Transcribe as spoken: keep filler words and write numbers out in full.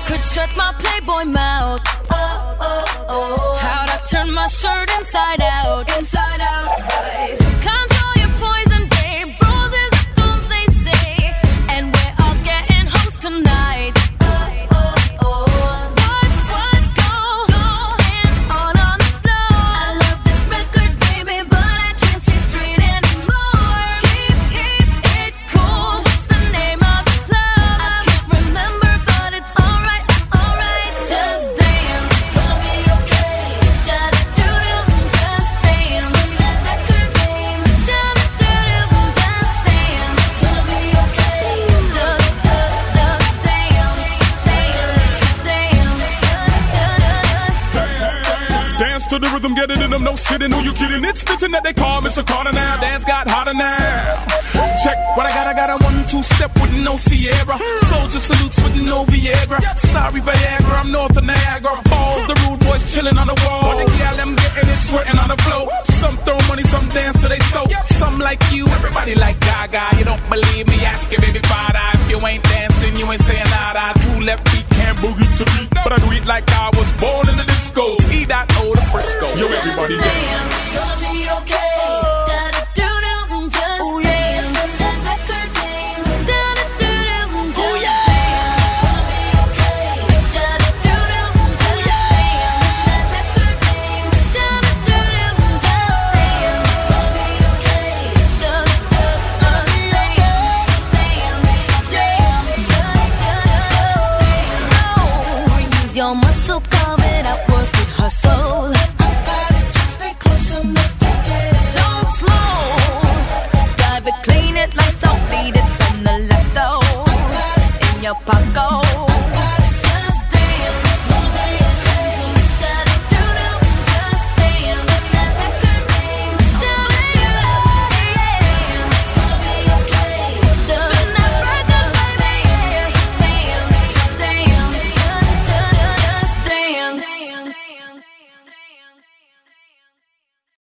could shut my Playboy mouth. Oh, oh, oh. How'd I turn my shirt inside out? Inside out, right. Control your poison, babe. Roses, stones, they say. And we're all getting hoes tonight. Oh, oh, oh. What, what, go, going on on the floor? I love this record, baby, but I can't see straight anymore. Keep, keep it cool. What's the name of the club? I can't remember, but it's alright, alright. Just dance, gonna be okay. Da-da-doo-doo, just dance. That record name. Da-da-doo-doo, just dance. Gonna be okay. Da-da-da-da, dance, dance, dance. Dance to the rhythm, get it in them, no sitting, who you kidding? It's fitting that they call Mister Carter now. Dance got hotter now. Check what I got, I got a one, two step with no Sierra. Soldier salutes with no Viagra. Sorry Viagra, I'm north of Niagara Falls. The rude boys chilling on the wall. But the gal, them getting it, sweating on the floor. Some throw money, some dance till they so. Some like you, everybody like Gaga. You don't believe me, ask your baby father. If you ain't dancing, you ain't saying nada. Two left feet can't boogie to beat, but I do it like I was born in the disco. E dot O the Frisco. Yo, everybody dance. Gonna be okay. Da-da-doo-doo, just Oh, yeah. dance. That record name. Da-da-doo-doo, just dance. Gonna be okay. Da-da-doo-doo, just dance. That record name. Da-da-doo-doo, just dance. Gonna be okay. Da-da-doo-doo, dance, dance, dance. Oh, use your muscle, carve it out, work it, hustle. Don't slow, drive it, clean it like so, bleed it from the left though. In your pocket.